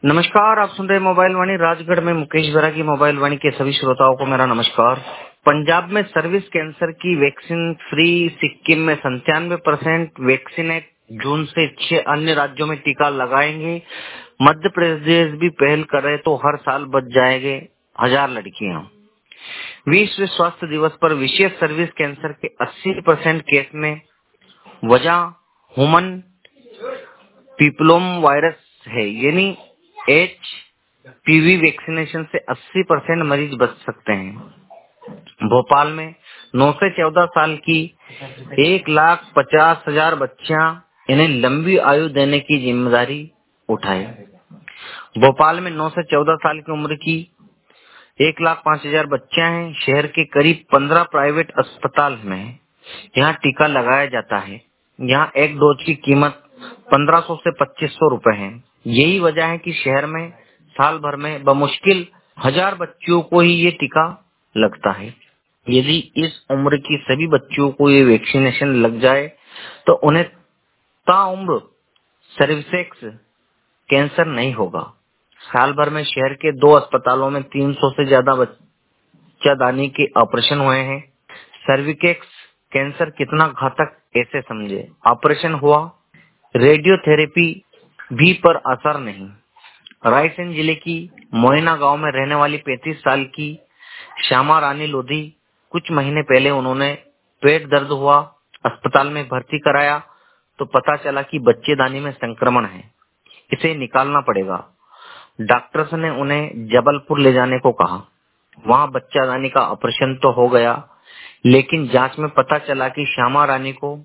नमस्कार, आप सुन रहे मोबाइल वाणी राजगढ़ में मुकेश वरा की मोबाइल वाणी के सभी श्रोताओं को मेरा नमस्कार। पंजाब में सर्विस कैंसर की वैक्सीन फ्री, सिक्किम में 97% वैक्सीनेट, जून से 6 अन्य राज्यों में टीका लगाएंगे। मध्य प्रदेश भी पहल करे तो हर साल बच जाएंगे 1000 लड़कियां। विश्व स्वास्थ्य दिवस पर विशेष सर्विस कैंसर के 80% केस में वजह ह्यूमन पीपलोम वायरस है, यानी HPV वैक्सीनेशन से 80% मरीज बच सकते हैं। भोपाल में 9 से 14 साल की 1,50,000 बच्चियां, इन्हें लंबी आयु देने की जिम्मेदारी उठाई। भोपाल में 9 से 14 साल की उम्र की 1,05,000 बच्चियां हैं। शहर के करीब 15 प्राइवेट अस्पताल में यहाँ टीका लगाया जाता है। यहाँ एक डोज की कीमत 1500 से 2500 रुपए है। यही वजह है कि शहर में साल भर में बमुश्किल 1000 बच्चियों को ही ये टीका लगता है। यदि इस उम्र की सभी बच्चियों को ये वैक्सीनेशन लग जाए तो उन्हें ताउम्र सर्विसेक्स कैंसर नहीं होगा। साल भर में शहर के 2 अस्पतालों में 300 से ज्यादा बच्चादानी के ऑपरेशन हुए हैं। सर्विकेक्स कैंसर कितना घातक ऐसे समझे। ऑपरेशन हुआ, रेडियोथेरेपी भी पर असर नहीं। रायसेन जिले की मोइना गांव में रहने वाली 35 साल की श्यामा रानी लोधी, कुछ महीने पहले उन्होंने पेट दर्द हुआ, अस्पताल में भर्ती कराया तो पता चला कि बच्चेदानी में संक्रमण है, इसे निकालना पड़ेगा। डॉक्टर्स ने उन्हें जबलपुर ले जाने को कहा। वहां बच्चादानी का ऑपरेशन तो हो गया, लेकिन जांच में पता चला कि श्यामा रानी को